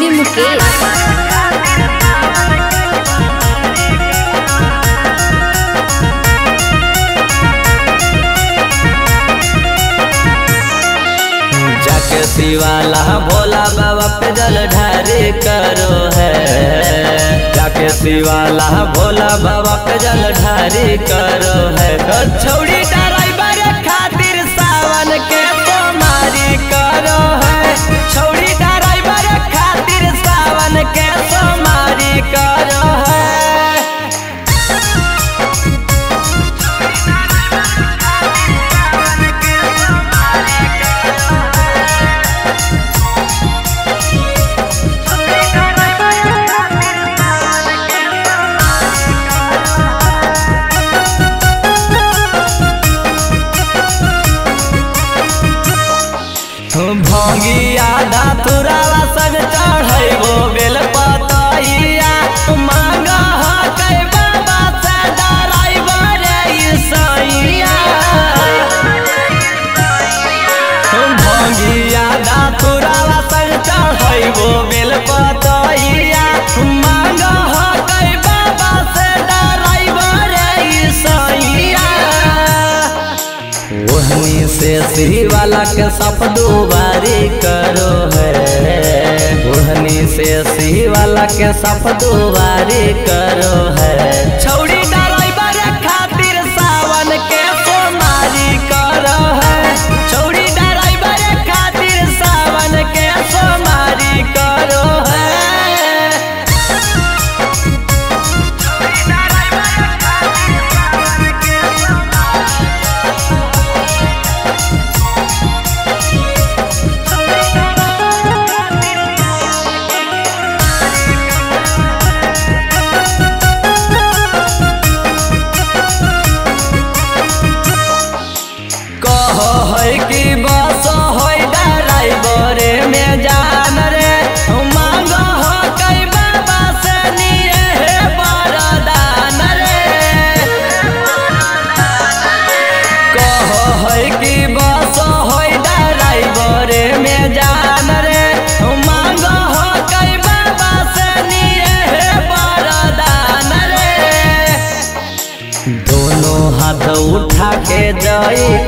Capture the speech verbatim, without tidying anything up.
DJ Mukesh. जाके शिवाला भोला बाबा पे जल ढारी करो है। जाके शिवाला भोला बाबा पे जल ढारी करो है। छौड़ी ड्राइवर खातिर सावन के सोमारी करो है। छौड़ी ड्राइवर खातिर सावन के सोमारी करो है। भोगिया धतुरावा संग चढ़ैबो बेल पतैया। मांग हकै बाबा से ड्राइवर ईसैया। भोगिया धतुरावा संग चढ़ैबो बेल पतैया। मांग हकै बाबा से ड्राइवर ईसैया। ओहनी से शिवाला के सफ दुबारी करो है। ओहनी से शिवाला के सफ दुबारी करो है। छौड़ी ड्राइवर खातिर सावन के सोमारी करो है। छौड़ी ड्राइवर खातिर सावन के सोमारी करो है। कि बस होई ड्राइवर में जान रे। मांग हकै बाबा से निये वरदान रे। कह है कि बस होई ड्राइवर में जान रे। मांग हकै बाबा से निये वरदान रे। दोनों हाथ उठा के जय